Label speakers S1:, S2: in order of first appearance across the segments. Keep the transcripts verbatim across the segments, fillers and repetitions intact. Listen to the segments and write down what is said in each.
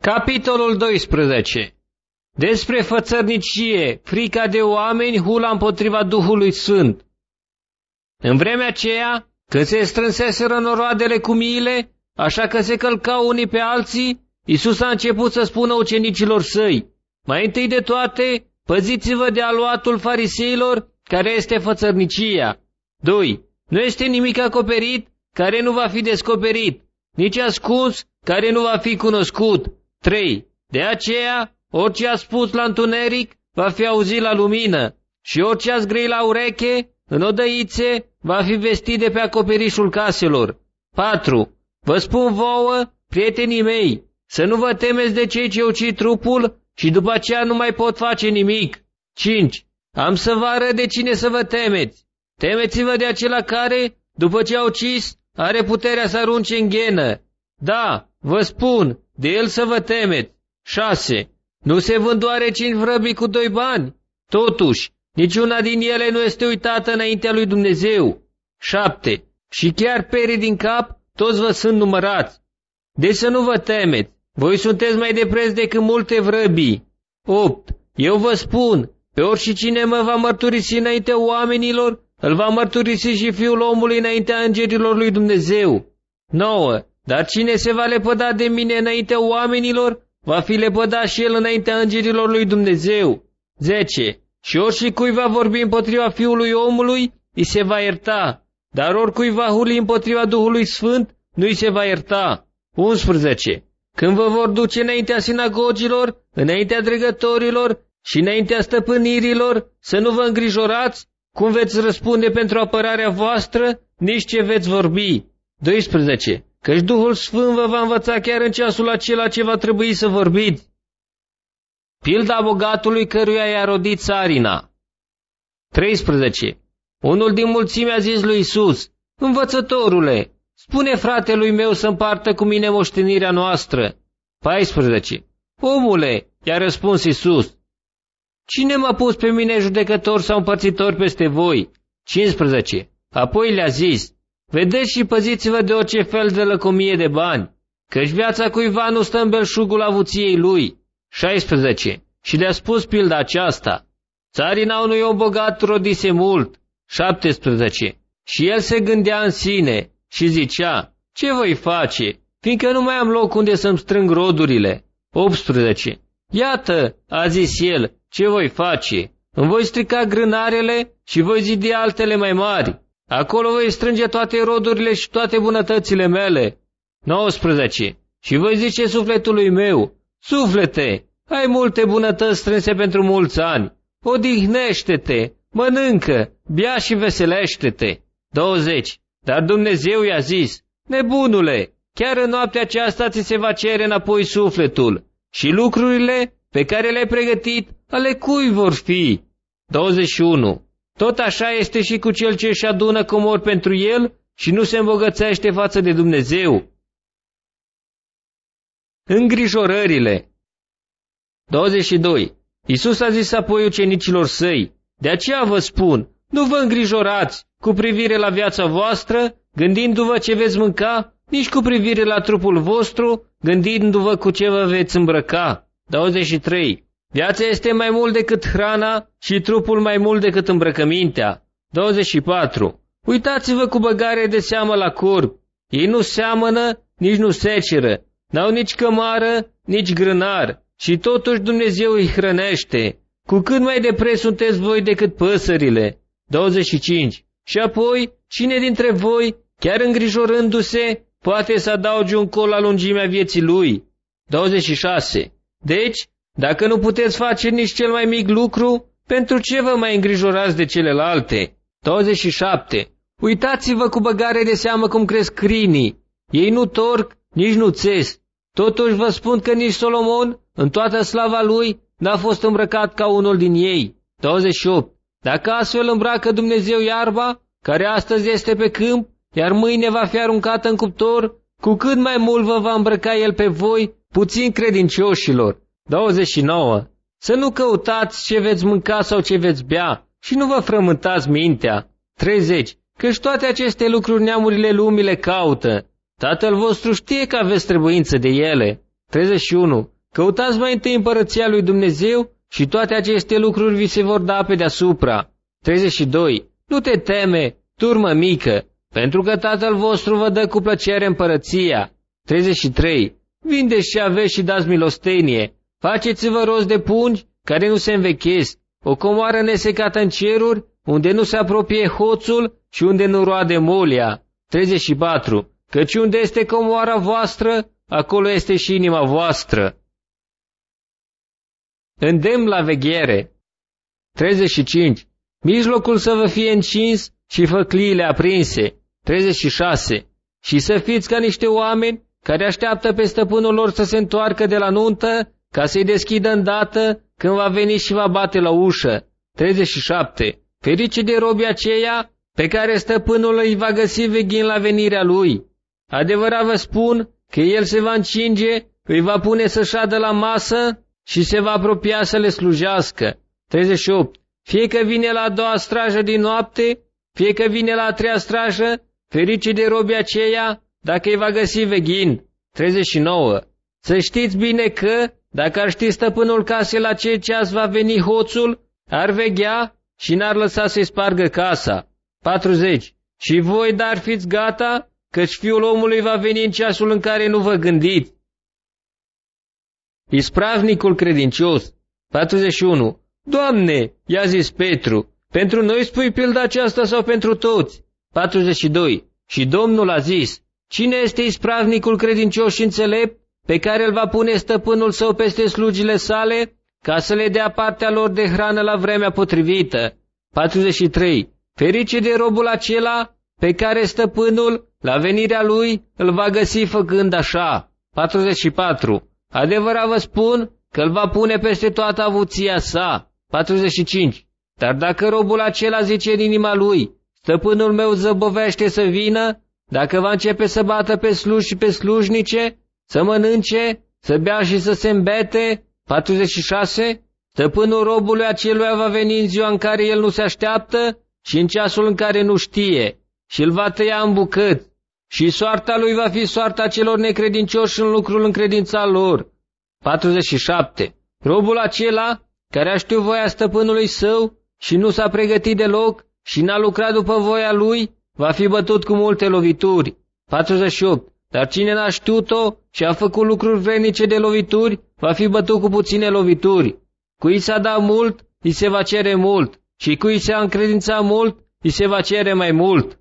S1: Capitolul doisprezece. Despre fățărnicie, frica de oameni, hula împotriva Duhului Sfânt. În vremea aceea, când se strânseseră noroadele cu miile, așa că se călcau unii pe alții, Iisus a început să spună ucenicilor săi: mai întâi de toate, păziți-vă de aluatul fariseilor, care este fățărnicia. doi. Nu este nimic acoperit care nu va fi descoperit, nici ascuns care nu va fi cunoscut. trei. De aceea, orice a spus la întuneric va fi auzit la lumină, și orice a zgrei la ureche, în odăițe, va fi vestit de pe acoperișul caselor. patru. Vă spun vouă, prietenii mei, să nu vă temeți de cei ce ucid trupul și după aceea nu mai pot face nimic. cinci. Am să vă arăt de cine să vă temeți. Temeți-vă de acela care, după ce a ucis, are puterea să arunce în ghenă. Da, vă spun, de el să vă temeți. șase. Nu se vând oare cinci vrăbii cu doi bani? Totuși, niciuna din ele nu este uitată înaintea lui Dumnezeu. șapte. Și chiar perii din cap, toți vă sunt numărați. Deci să nu vă temeți, voi sunteți mai de preț decât multe vrăbii. opt. Eu vă spun, pe oricine mă va mărturisi înaintea oamenilor, îl va mărturisi și Fiul omului înaintea îngerilor lui Dumnezeu. nouă. Dar cine se va lepăda de mine înaintea oamenilor, va fi lepădat și el înaintea îngerilor lui Dumnezeu. zece. Și oricui va vorbi împotriva Fiului omului, îi se va ierta, dar oricui va huli împotriva Duhului Sfânt, nu îi se va ierta. unsprezece. Când vă vor duce înaintea sinagogilor, înaintea dregătorilor și înaintea stăpânirilor, să nu vă îngrijorați cum veți răspunde pentru apărarea voastră, nici ce veți vorbi. doisprezece. Căci Duhul Sfânt vă va învăța chiar în ceasul acela ce va trebui să vorbiți. Pilda bogatului căruia i-a rodit țarina. treisprezece. Unul din mulțime a zis lui Iisus: Învățătorule, spune fratelui meu să împartă cu mine moștenirea noastră. paisprezece. Omule, i-a răspuns Iisus, cine m-a pus pe mine judecător sau împărțitor peste voi? cincisprezece. Apoi le-a zis: vedeți și păziți-vă de orice fel de lăcomie de bani, căci viața cuiva nu stă în belșugul avuției lui. șaisprezece. Și le-a spus pilda aceasta: țarina unui om bogat rodise mult. șaptesprezece. Și el se gândea în sine și zicea: ce voi face, fiindcă nu mai am loc unde să-mi strâng rodurile. optsprezece. Iată, a zis el, ce voi face, îmi voi strica grânarele și voi zidi altele mai mari. Acolo voi strânge toate rodurile și toate bunătățile mele. nouăsprezece. Și voi zice sufletului meu: suflete, ai multe bunătăți strânse pentru mulți ani. Odihnește-te, mănâncă, bea și veselește-te. douăzeci. Dar Dumnezeu i-a zis: nebunule, chiar în noaptea aceasta ți se va cere înapoi sufletul. Și lucrurile pe care le-ai pregătit, ale cui vor fi? douăzeci și unu. Tot așa este și cu cel ce își adună comori pentru el și nu se îmbogățește față de Dumnezeu. Îngrijorările. douăzeci și doi. Iisus a zis apoi ucenicilor săi: de aceea vă spun, nu vă îngrijorați cu privire la viața voastră, gândindu-vă ce veți mânca, nici cu privire la trupul vostru, gândindu-vă cu ce vă veți îmbrăca. douăzeci și trei. Viața este mai mult decât hrana și trupul mai mult decât îmbrăcămintea. douăzeci și patru. Uitați-vă cu băgare de seamă la corb. Ei nu seamănă, nici nu seceră, n-au nici cămară, nici grânar, și totuși Dumnezeu îi hrănește. Cu cât mai de preț sunteți voi decât păsările. douăzeci și cinci. Și apoi, cine dintre voi, chiar îngrijorându-se, poate să adauge un col la lungimea vieții lui? douăzeci și șase. Deci, dacă nu puteți face nici cel mai mic lucru, pentru ce vă mai îngrijorați de celelalte? douăzeci și șapte. Uitați-vă cu băgare de seamă cum cresc crinii. Ei nu torc, nici nu țes. Totuși vă spun că nici Solomon, în toată slava lui, n-a fost îmbrăcat ca unul din ei. douăzeci și opt. Dacă astfel îmbracă Dumnezeu iarba, care astăzi este pe câmp, iar mâine va fi aruncată în cuptor, cu cât mai mult vă va îmbrăca el pe voi, puțin credincioșilor. douăzeci și nouă. Să nu căutați ce veți mânca sau ce veți bea și nu vă frământați mintea. treizeci. Căci toate aceste lucruri neamurile lumii le caută. Tatăl vostru știe că aveți trebuință de ele. treizeci și unu. Căutați mai întâi împărăția lui Dumnezeu și toate aceste lucruri vi se vor da pe deasupra. treizeci și doi. Nu te teme, turmă mică, pentru că Tatăl vostru vă dă cu plăcere împărăția. treizeci și trei. Vindeți ce aveți și dați milostenie. Faceți-vă rost de pungi care nu se învechesc, o comoară nesecată în ceruri, unde nu se apropie hoțul și unde nu roade molia. treizeci și patru. Căci unde este comoara voastră, acolo este și inima voastră. Îndemn la veghere. treizeci și cinci. Mijlocul să vă fie încins și făcliile aprinse. treizeci și șase. Și să fiți ca niște oameni care așteaptă pe stăpânul lor să se întoarcă de la nuntă, ca să-i deschidă îndată când va veni și va bate la ușă. treizeci și șapte. Ferice de robii aceia pe care stăpânul îi va găsi veghind la venirea lui. Adevărat vă spun că el se va încinge, îi va pune să șadă la masă și se va apropia să le slujească. treizeci și opt. Fie că vine la a doua strajă din noapte, fie că vine la a treia strajă, ferice de robii aceia dacă îi va găsi veghind. treizeci și nouă. Să știți bine că, dacă ar ști stăpânul casei la ce ceas va veni hoțul, ar veghea și n-ar lăsa să-i spargă casa. patruzeci. Și voi, dar fiți gata, căci Fiul omului va veni în ceasul în care nu vă gândiți. Ispravnicul credincios. patruzeci și unu. Doamne, i-a zis Petru, pentru noi spui pilda aceasta sau pentru toți? patruzeci și doi. Și Domnul a zis, cine este ispravnicul credincios și înțelept, pe care îl va pune stăpânul său peste slugile sale, ca să le dea partea lor de hrană la vremea potrivită? patruzeci și trei. Ferice de robul acela, pe care stăpânul, la venirea lui, îl va găsi făcând așa. patruzeci și patru. Adevărat vă spun că îl va pune peste toată avuția sa. patruzeci și cinci. Dar dacă robul acela zice în inima lui, stăpânul meu zăbovește să vină, dacă va începe să bată pe sluși și pe slujnice, să mănânce, să bea și să se îmbete. patruzeci și șase. Stăpânul robului aceluia va veni în ziua în care el nu se așteaptă și în ceasul în care nu știe, și îl va tăia în bucăți, și soarta lui va fi soarta celor necredincioși în lucrul încredințat lor. patruzeci și șapte. Robul acela, care a știut voia stăpânului său și nu s-a pregătit deloc și n-a lucrat după voia lui, va fi bătut cu multe lovituri. patruzeci și opt. Dar cine n-a știut-o și a făcut lucruri vrednice de lovituri, va fi bătut cu puține lovituri. Cui s-a dat mult, îi se va cere mult, și cui s-a încredințat mult, îi se va cere mai mult.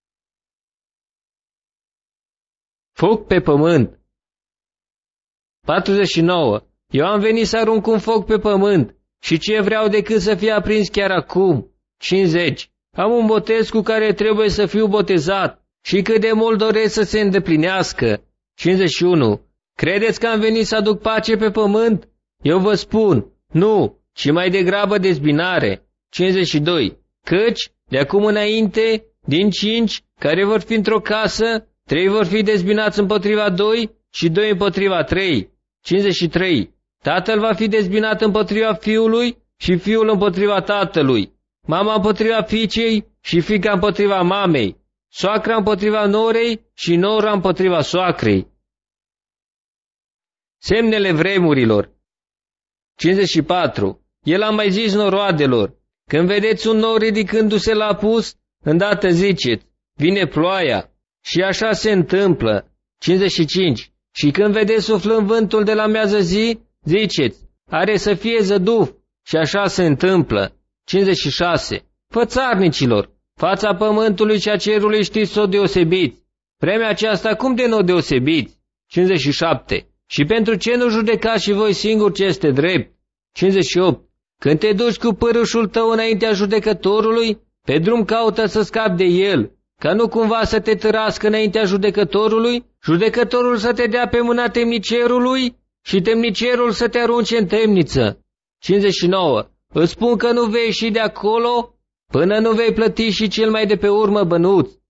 S1: Foc pe pământ. patruzeci și nouă. Eu am venit să arunc un foc pe pământ, și ce vreau decât să fie aprins chiar acum. cincizeci. Am un botez cu care trebuie să fiu botezat, și cât de mult doresc să se îndeplinească. cincizeci și unu. Credeți că am venit să aduc pace pe pământ? Eu vă spun, nu, ci mai degrabă dezbinare. cincizeci și doi. Căci, de acum înainte, din cinci, care vor fi într-o casă, trei vor fi dezbinați împotriva doi și doi împotriva trei. cincizeci și trei. Tatăl va fi dezbinat împotriva fiului și fiul împotriva tatălui, mama împotriva fiicei și fiica împotriva mamei, soacra împotriva norei și nora împotriva soacrei. Semnele vremurilor. cincizeci și patru. El a mai zis noroadelor, când vedeți un nor ridicându-se la apus, îndată ziceți, vine ploaia, și așa se întâmplă. cincizeci și cinci. Și când vedeți suflând vântul de la miază zi, ziceți, are să fie zăduf, și așa se întâmplă. cincizeci și șase. Fățarnicilor, fața pământului și a cerului știți să o deosebiți. Vremea aceasta cum de nu o deosebiți? cincizeci și șapte. Și pentru ce nu judecați și voi singuri ce este drept? cincizeci și opt. Când te duci cu pârâșul tău înaintea judecătorului, pe drum caută să scapi de el, ca nu cumva să te târască înaintea judecătorului, judecătorul să te dea pe mâna temnicerului și temnicerul să te arunce în temniță. cincizeci și nouă. Îți spun că nu vei ieși de acolo până nu vei plăti și cel mai de pe urmă bănuț.